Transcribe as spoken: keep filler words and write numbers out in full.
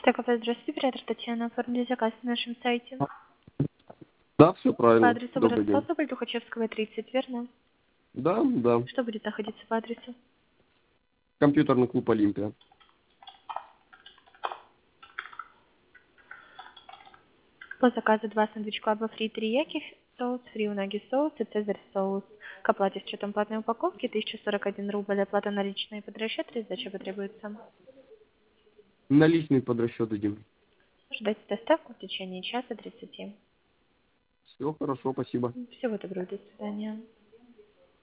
Так, опять здравствуйте, оператор Татьяна. Оформили заказ на нашем сайте. Да, все По правильно. адресу Добрый день. Воровского, Тухачевского, тридцать, верно? Да, да. Что будет находиться по адресу? Компьютерный клуб Олимпия. По заказу два сэндвич клаба фри терияки соус, фри унаги соус и цезарь соус. К оплате с учетом платной упаковки тысяча сорок один рубль, оплата наличная и под расчет, сдача потребуется. Наличный под расчет дадим. Ждайте доставку в течение часа тридцати. Все хорошо, спасибо. Всего доброго, до свидания.